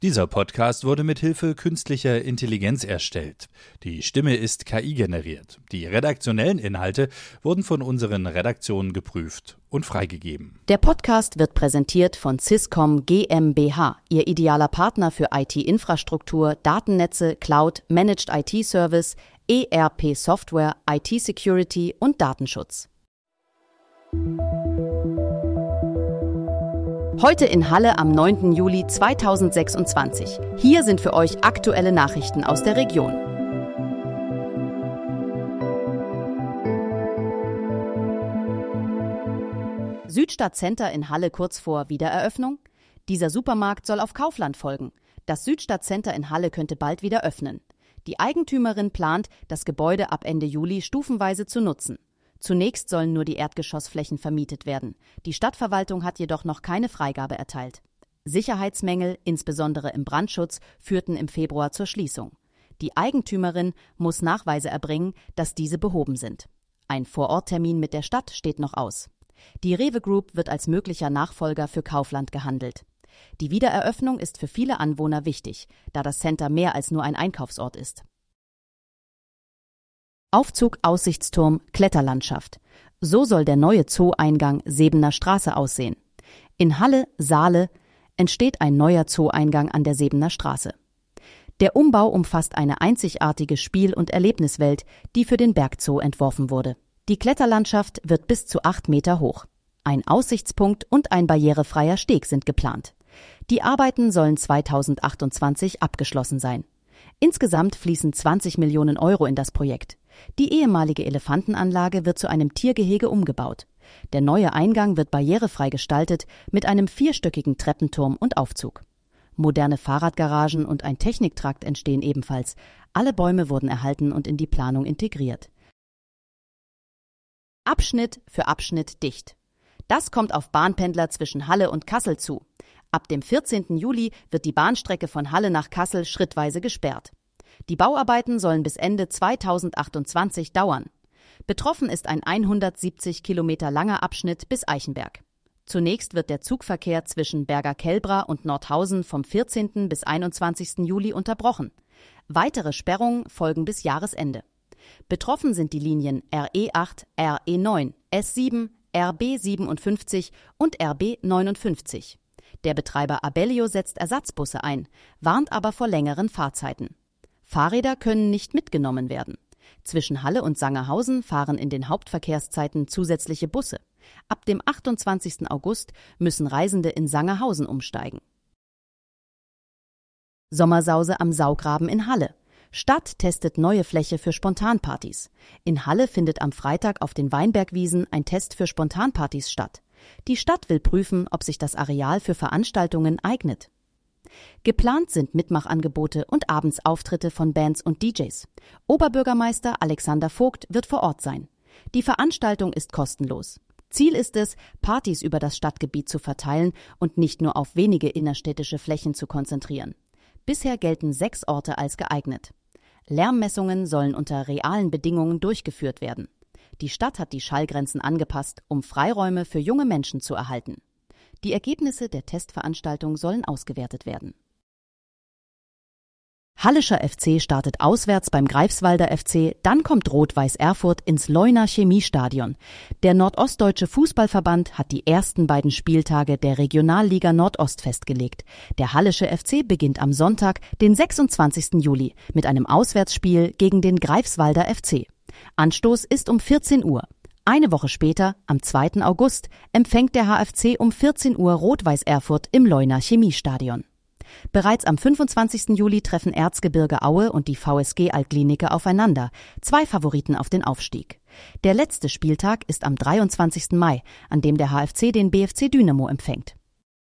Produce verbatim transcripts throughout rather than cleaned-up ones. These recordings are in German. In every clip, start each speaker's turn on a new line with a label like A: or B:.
A: Dieser Podcast wurde mit Hilfe künstlicher Intelligenz erstellt. Die Stimme ist K I generiert. Die redaktionellen Inhalte wurden von unseren Redaktionen geprüft und freigegeben.
B: Der Podcast wird präsentiert von Syscom GmbH, Ihr idealer Partner für I T-Infrastruktur, Datennetze, Cloud, Managed I T-Service, E R P-Software, I T-Security und Datenschutz. Heute in Halle am neunten Juli zweitausendsechsundzwanzig. Hier sind für euch aktuelle Nachrichten aus der Region. Südstadt Center in Halle kurz vor Wiedereröffnung. Dieser Supermarkt soll auf Kaufland folgen. Das Südstadt Center in Halle könnte bald wieder öffnen. Die Eigentümerin plant, das Gebäude ab Ende Juli stufenweise zu nutzen. Zunächst sollen nur die Erdgeschossflächen vermietet werden. Die Stadtverwaltung hat jedoch noch keine Freigabe erteilt. Sicherheitsmängel, insbesondere im Brandschutz, führten im Februar zur Schließung. Die Eigentümerin muss Nachweise erbringen, dass diese behoben sind. Ein Vororttermin mit der Stadt steht noch aus. Die Rewe Group wird als möglicher Nachfolger für Kaufland gehandelt. Die Wiedereröffnung ist für viele Anwohner wichtig, da das Center mehr als nur ein Einkaufsort ist. Aufzug, Aussichtsturm, Kletterlandschaft. So soll der neue Zoo-Eingang Sebener Straße aussehen. In Halle, Saale entsteht ein neuer Zoo-Eingang an der Sebener Straße. Der Umbau umfasst eine einzigartige Spiel- und Erlebniswelt, die für den Bergzoo entworfen wurde. Die Kletterlandschaft wird bis zu acht Meter hoch. Ein Aussichtspunkt und ein barrierefreier Steg sind geplant. Die Arbeiten sollen zweitausendachtundzwanzig abgeschlossen sein. Insgesamt fließen zwanzig Millionen Euro in das Projekt. Die ehemalige Elefantenanlage wird zu einem Tiergehege umgebaut. Der neue Eingang wird barrierefrei gestaltet mit einem vierstöckigen Treppenturm und Aufzug. Moderne Fahrradgaragen und ein Techniktrakt entstehen ebenfalls. Alle Bäume wurden erhalten und in die Planung integriert. Abschnitt für Abschnitt dicht. Das kommt auf Bahnpendler zwischen Halle und Kassel zu. Ab dem vierzehnten Juli wird die Bahnstrecke von Halle nach Kassel schrittweise gesperrt. Die Bauarbeiten sollen bis Ende zweitausendachtundzwanzig dauern. Betroffen ist ein hundertsiebzig Kilometer langer Abschnitt bis Eichenberg. Zunächst wird der Zugverkehr zwischen Berger-Kelbra und Nordhausen vom vierzehnten bis einundzwanzigsten Juli unterbrochen. Weitere Sperrungen folgen bis Jahresende. Betroffen sind die Linien R E acht, R E neun, S sieben, R B siebenundfünfzig und R B neunundfünfzig. Der Betreiber Abellio setzt Ersatzbusse ein, warnt aber vor längeren Fahrzeiten. Fahrräder können nicht mitgenommen werden. Zwischen Halle und Sangerhausen fahren in den Hauptverkehrszeiten zusätzliche Busse. Ab dem achtundzwanzigsten August müssen Reisende in Sangerhausen umsteigen. Sommersause am Saugraben in Halle. Stadt testet neue Fläche für Spontanpartys. In Halle findet am Freitag auf den Weinbergwiesen ein Test für Spontanpartys statt. Die Stadt will prüfen, ob sich das Areal für Veranstaltungen eignet. Geplant sind Mitmachangebote und abends Auftritte von Bands und D Js. Oberbürgermeister Alexander Vogt wird vor Ort sein. Die Veranstaltung ist kostenlos. Ziel ist es, Partys über das Stadtgebiet zu verteilen und nicht nur auf wenige innerstädtische Flächen zu konzentrieren. Bisher gelten sechs Orte als geeignet. Lärmmessungen sollen unter realen Bedingungen durchgeführt werden. Die Stadt hat die Schallgrenzen angepasst, um Freiräume für junge Menschen zu erhalten. Die Ergebnisse der Testveranstaltung sollen ausgewertet werden. Hallischer F C startet auswärts beim Greifswalder F C, dann kommt Rot-Weiß Erfurt ins Leuner Chemiestadion. Der Nordostdeutsche Fußballverband hat die ersten beiden Spieltage der Regionalliga Nordost festgelegt. Der Hallische F C beginnt am Sonntag, den sechsundzwanzigsten Juli, mit einem Auswärtsspiel gegen den Greifswalder F C. Anstoß ist um vierzehn Uhr. Eine Woche später, am zweiten August, empfängt der H F C um vierzehn Uhr Rot-Weiß Erfurt im Leuner Chemiestadion. Bereits am fünfundzwanzigsten Juli treffen Erzgebirge Aue und die V S G Altlinike aufeinander, zwei Favoriten auf den Aufstieg. Der letzte Spieltag ist am dreiundzwanzigsten Mai, an dem der H F C den B F C Dynamo empfängt.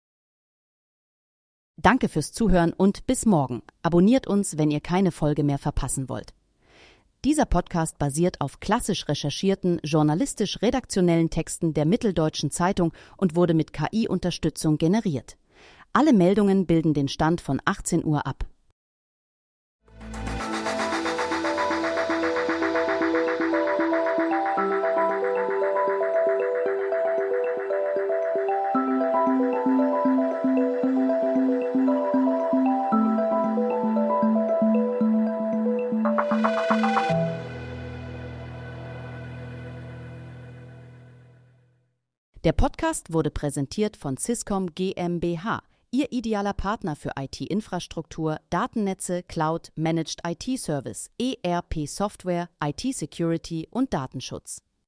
B: Danke fürs Zuhören und bis morgen. Abonniert uns, wenn ihr keine Folge mehr verpassen wollt. Dieser Podcast basiert auf klassisch recherchierten, journalistisch-redaktionellen Texten der Mitteldeutschen Zeitung und wurde mit K I-Unterstützung generiert. Alle Meldungen bilden den Stand von achtzehn Uhr ab. Der Podcast wurde präsentiert von Swisscom GmbH, Ihr idealer Partner für I T-Infrastruktur, Datennetze, Cloud, Managed I T-Service, E R P-Software, I T-Security und Datenschutz.